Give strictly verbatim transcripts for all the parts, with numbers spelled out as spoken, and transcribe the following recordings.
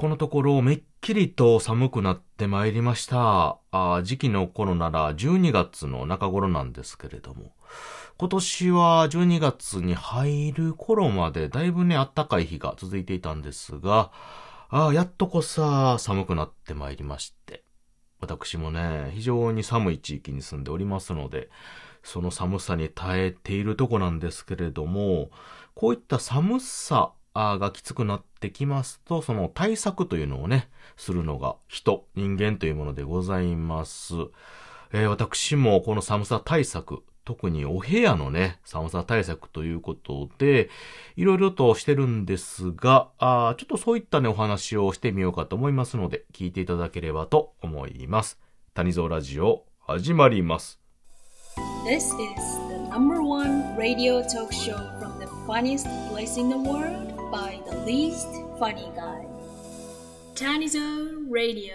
このところめっきりと寒くなってまいりました。あ時期の頃ならじゅうにがつの中頃なんですけれども、今年はじゅうにがつに入る頃までだいぶね暖かい日が続いていたんですが、あやっとこさ寒くなってまいりまして、私もね非常に寒い地域に住んでおりますので、その寒さに耐えているとこなんですけれども、こういった寒さがきつくなってきますと、その対策というのをね、するのが人、人間というものでございます。えー、私もこの寒さ対策、特にお部屋のね、寒さ対策ということで、いろいろとしてるんですが、あちょっとそういったね、お話をしてみようかと思いますので、聞いていただければと思います。谷蔵ラジオ、始まります。 This is the number one radio talk show from the funniest place in the world by the least funny guy. Tanizo Radio.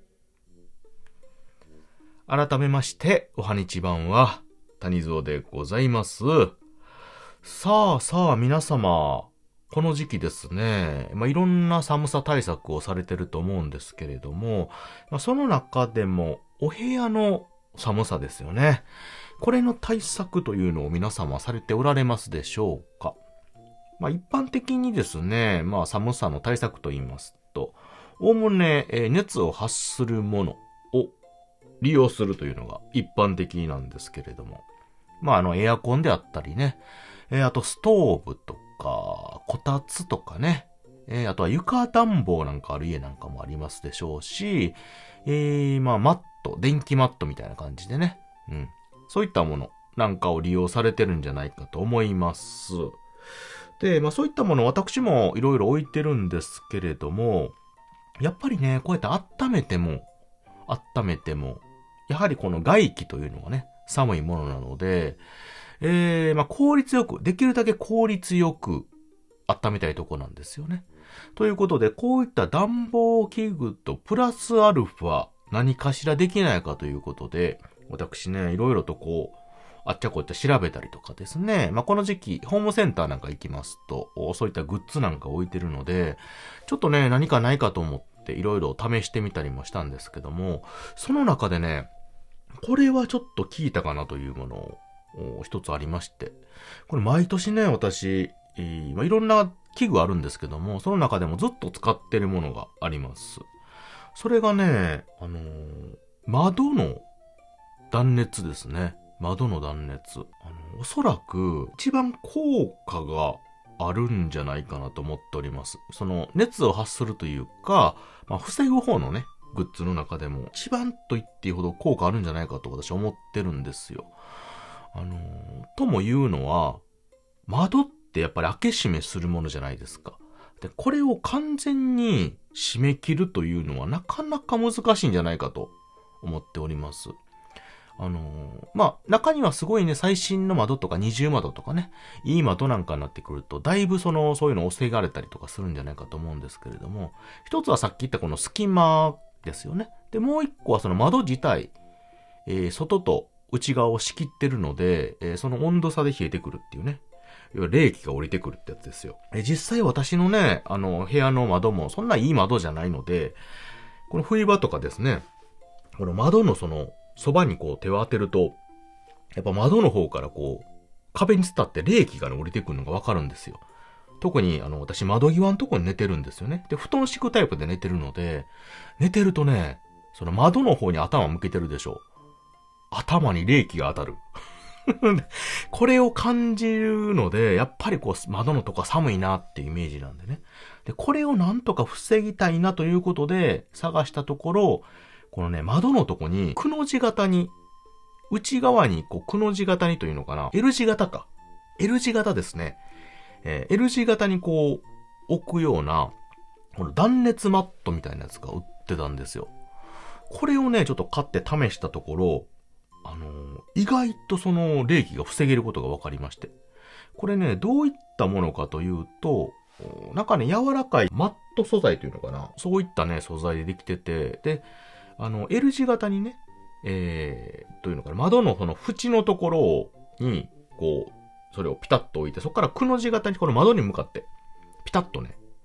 改めまして、おはにちばんは、谷蔵でございます。さあさあ皆様、この時期ですね、まあ、いろんな寒さ対策をされてると思うんですけれども、まあ、その中でもお部屋の寒さですよね。これの対策というのを皆様されておられますでしょうか。まあ一般的にですね、まあ寒さの対策と言いますと、おおむね、えー、熱を発するものを利用するというのが一般的なんですけれども、まああのエアコンであったりね、えー、あとストーブとか、こたつとかね、えー、あとは床暖房なんかある家なんかもありますでしょうし、えー、まあマット、電気マットみたいな感じでね、うん。そういったものなんかを利用されてるんじゃないかと思います。で、まあそういったもの私もいろいろ置いてるんですけれども、やっぱりね、こうやって温めても、温めても、やはりこの外気というのがね、寒いものなので、えー、まあ効率よく、できるだけ効率よく温めたいとこなんですよね。ということで、こういった暖房器具とプラスアルファ何かしらできないかということで、私ね、いろいろとこう、あっちゃこっちゃ調べたりとかですね。まあ、この時期、ホームセンターなんか行きますと、そういったグッズなんか置いてるので、ちょっとね、何かないかと思っていろいろ試してみたりもしたんですけども、その中でね、これはちょっと聞いたかなというものを一つありまして、これ毎年ね、私、えーまあ、いろんな器具あるんですけども、その中でもずっと使ってるものがあります。それがね、あのー、窓の断熱ですね。窓の断熱。あの、おそらく一番効果があるんじゃないかなと思っております。その熱を発するというか、まあ、防ぐ方のね、グッズの中でも一番と言っていいほど効果あるんじゃないかと私は思ってるんですよ。あの、とも言うのは、窓ってやっぱり開け閉めするものじゃないですか。で、これを完全に閉め切るというのはなかなか難しいんじゃないかと思っております。あのー、まあ、中にはすごいね、最新の窓とか二重窓とかね、いい窓なんかになってくると、だいぶその、そういうのを防がれたりとかするんじゃないかと思うんですけれども、一つはさっき言ったこの隙間ですよね。で、もう一個はその窓自体、えー、外と内側を仕切ってるので、えー、その温度差で冷えてくるっていうね。要は冷気が降りてくるってやつですよ。えー、実際私のね、あの、部屋の窓もそんないい窓じゃないので、この冬場とかですね、この窓のその、そばにこう手を当てると、やっぱ窓の方からこう、壁に伝って冷気がね、降りてくるのがわかるんですよ。特にあの、私窓際のとこに寝てるんですよね。で、布団敷くタイプで寝てるので、寝てるとね、その窓の方に頭向けてるでしょ。頭に冷気が当たる。これを感じるので、やっぱりこう、窓のとこ寒いなっていうイメージなんでね。で、これをなんとか防ぎたいなということで、探したところ、このね、窓のとこに、くの字型に、内側に、こう、くの字型にというのかな。L 字型か。L 字型ですね。えー、L 字型にこう、置くような、この断熱マットみたいなやつが売ってたんですよ。これをね、ちょっと買って試したところ、あのー、意外とその冷気が防げることが分かりまして。これね、どういったものかというと、なんかね、柔らかいマット素材というのかな。そういったね、素材でできてて、で、あの、L 字型にね、えー、というのかな、窓のその縁のところに、こう、それをピタッと置いて、そこからくの字型にこの窓に向かって、ピタッとね、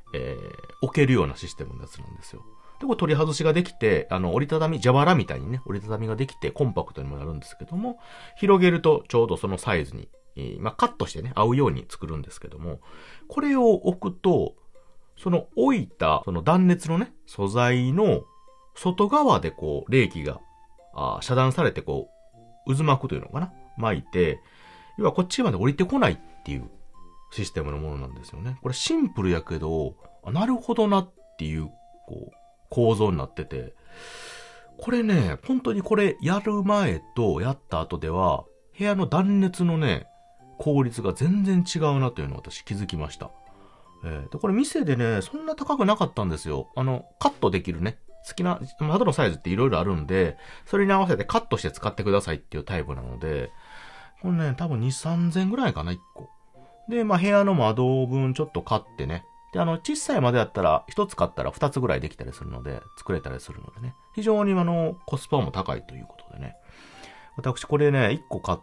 えー、置けるようなシステムのやつなんですよ。で、これ取り外しができて、あの、折りたたみ、蛇腹みたいにね、折りたたみができて、コンパクトにもなるんですけども、広げるとちょうどそのサイズに、えー、まあ、カットしてね、合うように作るんですけども、これを置くと、その置いた、その断熱のね、素材の外側でこう、冷気が、あ遮断されてこう、渦巻くというのかな巻いて、要はこっちまで降りてこないっていうシステムのものなんですよね。これシンプルやけど、あ、なるほどなっていう、こう、構造になってて、これね、本当にこれやる前とやった後では、部屋の断熱のね、効率が全然違うなというのを私気づきました。えー、で、これ店でね、そんな高くなかったんですよ。あの、カットできるね、好きな、窓のサイズっていろいろあるんで、それに合わせてカットして使ってくださいっていうタイプなので、これね、多分に、さんぜんぐらいかな、いっこ。で、まあ、部屋の窓分ちょっと買ってね。で、あの、小さい窓やったら、ひとつ買ったらふたつぐらいできたりするので、作れたりするのでね。非常にあの、コスパも高いということでね。私これね、いっこ買って、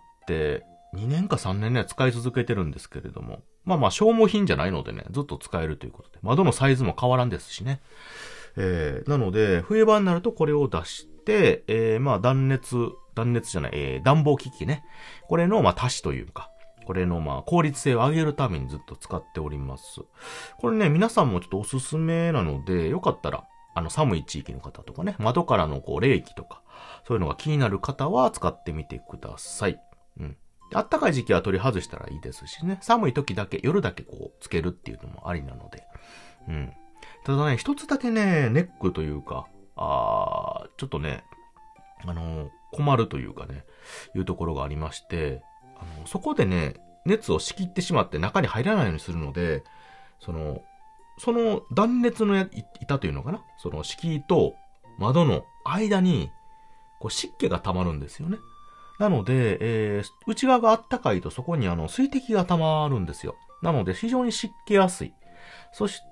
にねんかさんねんね、使い続けてるんですけれども。まあまあ、消耗品じゃないのでね、ずっと使えるということで。窓のサイズも変わらんですしね。えー、なので、冬場になるとこれを出して、えー、まあ断熱、断熱じゃない、えー、暖房機器ね。これの、まあ足しというか、これの、まあ効率性を上げるためにずっと使っております。これね、皆さんもちょっとおすすめなので、よかったら、あの、寒い地域の方とかね、窓からのこう、冷気とか、そういうのが気になる方は使ってみてください。うん。暖かい時期は取り外したらいいですしね、寒い時だけ、夜だけこう、つけるっていうのもありなので、うん。ただね、一つだけね、ネックというか、あー、ちょっとね、あのー、困るというかね、いうところがありまして、あのー、そこでね、熱を仕切ってしまって中に入らないようにするので、その、その断熱の板というのかな、その敷居と窓の間に、こう湿気が溜まるんですよね。なので、えー、内側が暖かいとそこにあの水滴が溜まるんですよ。なので非常に湿気やすい。そして、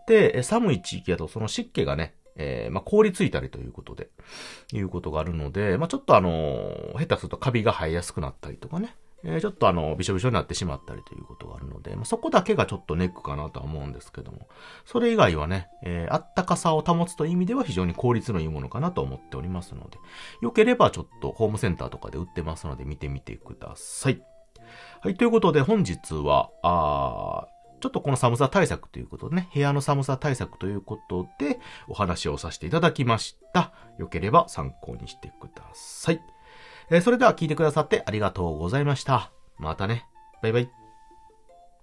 寒い地域だとその湿気がね、えー、まあ、凍りついたりということで、いうことがあるので、まあ、ちょっとあのー、下手するとカビが生えやすくなったりとかね、えー、ちょっとあの、びしょびしょになってしまったりということがあるので、まあ、そこだけがちょっとネックかなとは思うんですけども、それ以外はね、えー、あったかさを保つという意味では非常に効率のいいものかなと思っておりますので、よければちょっとホームセンターとかで売ってますので見てみてください。はい、ということで本日は、あー、ちょっとこの寒さ対策ということでね、部屋の寒さ対策ということでお話をさせていただきました。よければ参考にしてください。えー、それでは聞いてくださってありがとうございました。またね。バイバイ。